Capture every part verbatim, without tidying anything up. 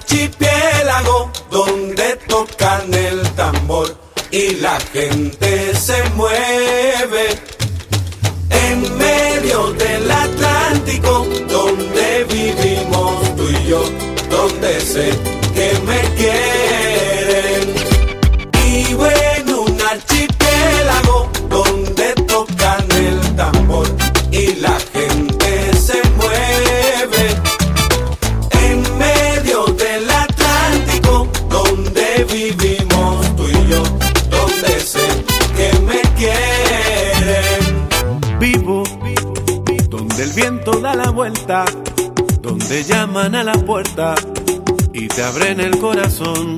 archipiélago donde tocan el tambor y la gente se mueve. En medio del Atlántico donde vivimos tú y yo, donde sé que me quieren. Vivo en un archipiélago donde tocan el tambor y la gente se mueve. En medio del Atlántico donde vivimos tú y yo, donde sé que me quieren. Vivo donde el viento da la vuelta, donde llaman a la puerta y te abren el corazón.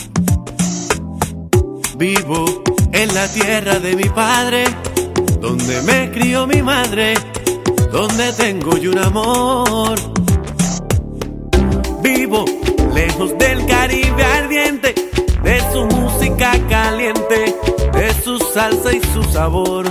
Vivo en la tierra de mi padre, donde me crió mi madre, donde tengo yo un amor. Vivo lejos del Caribe ardiente, de su música caliente, de su salsa y su sabor.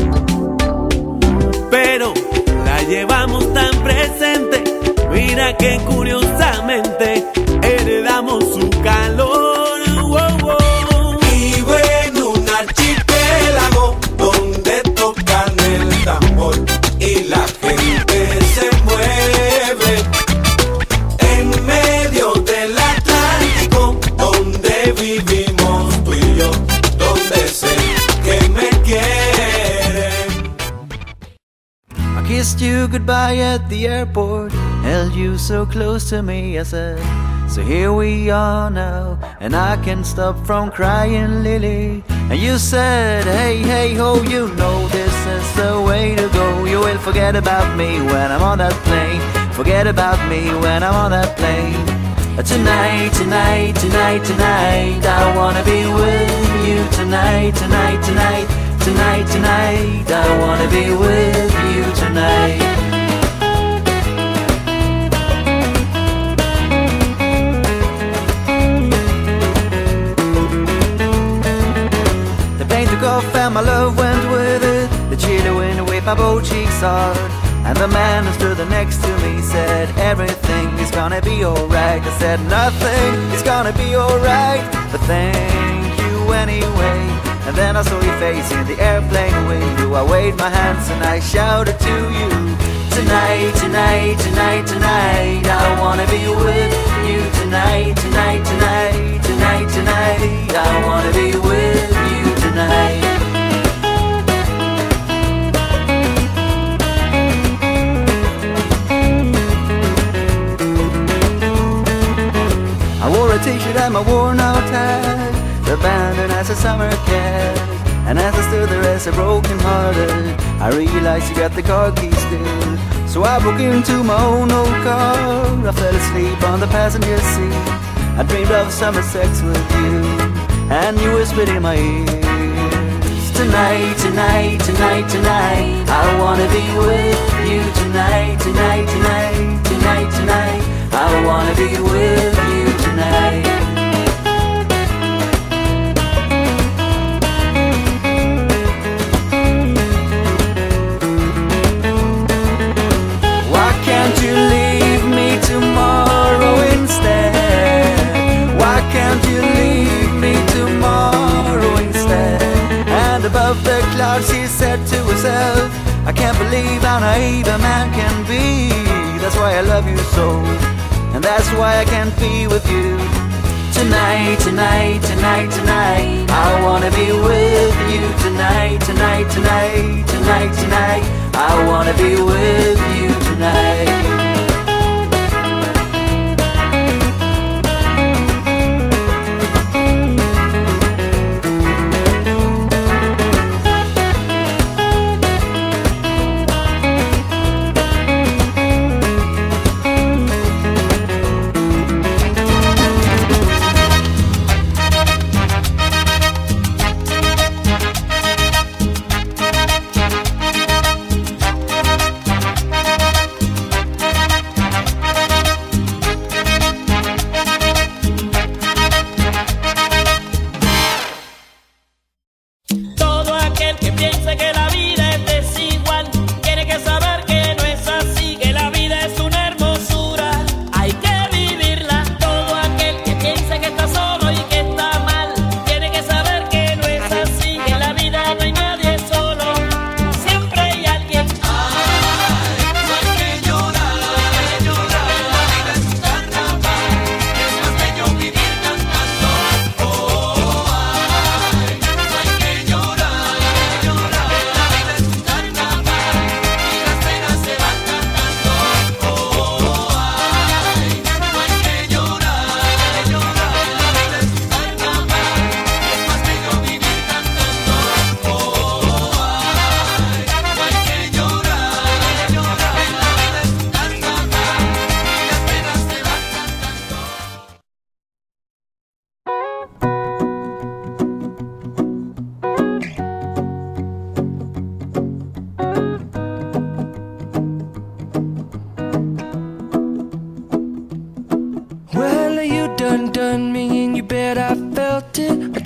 Pero la llevamos tan presente, mira que curiosamente heredamos su calor. Wow, wow. Vivo en un archipiélago donde tocan el tambor y la gente se mueve. En medio del Atlántico donde vivimos tú y yo, donde sé que me quieren. I kissed you goodbye at the airport, held you so close to me, I said, so here we are now, and I can't stop from crying, Lily. And you said, hey, hey, ho, you know this is the way to go. You will forget about me when I'm on that plane, forget about me when I'm on that plane. Tonight, tonight, tonight, tonight, I wanna be with you tonight, tonight, tonight, tonight, tonight, I wanna be with you tonight. Off and my love went with it. The chilly wind waved my both cheeks hard, and the man who stood next to me said, everything is gonna be alright. I said, nothing is gonna be alright, but thank you anyway. And then I saw your face in the airplane window. I waved my hands and I shouted to you, tonight, tonight, tonight, tonight, I wanna be with you tonight, tonight, tonight, tonight, tonight, I wanna be with you tonight. I wore a t-shirt and my worn out tie, abandoned as a summer cat. And as I stood there as a broken hearted, I realized you got the car keys still. So I broke into my own old car, I fell asleep on the passenger seat. I dreamed of summer sex with you, and you whispered in my ears, tonight, tonight, tonight, tonight, I wanna be with you tonight, tonight, tonight, tonight, tonight, I wanna be with you tonight. Why can't you leave me tomorrow instead? Why can't you leave me tomorrow instead? And above the clouds she said to herself, I can't believe how naive a man can be. That's why I love you so, and that's why I can't be with you. Tonight, tonight, tonight, tonight, I wanna be with you tonight, tonight, tonight, tonight, tonight, I wanna be with you tonight.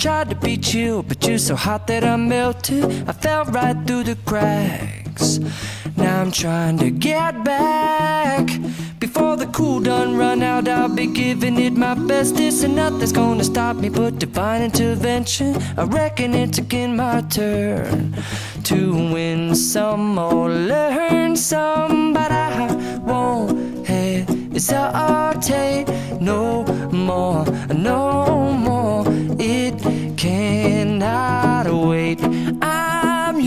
tried to be chill, but you're so hot that I melted. I fell right through the cracks. Now I'm trying to get back. Before the cool done run out, I'll be giving it my best. This and nothing's gonna stop me but divine intervention. I reckon it's again my turn to win some or learn some, but I won't hesitate no more, no more. It cannot wait. I'm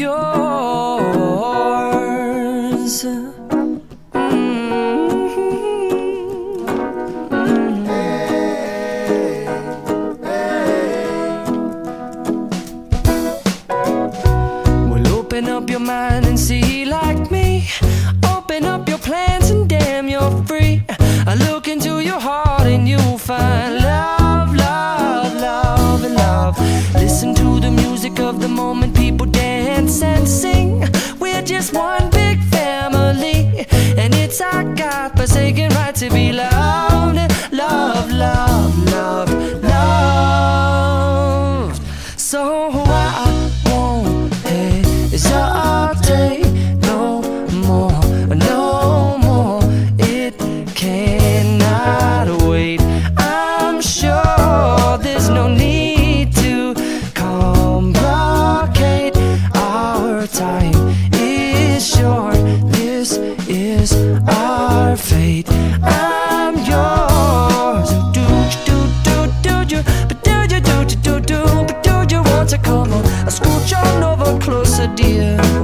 yours. Open up your mind and see like me. Open up your plans and damn, you're free. I look into your heart and you'll find love, love, love, and love. Listen to the music of the moment, people dance and sing. We're just one big family, and it's our God-forsaken right to be loved. Love, love, love, loved. So I won't hesitate no more, no more. It cannot wait. I'm sure there's no need to complicate. Our time is short. This is our fate. I'm yours. Do do do do do, but do you do do do do, but do you want to come on? I'll scooch on over closer, dear.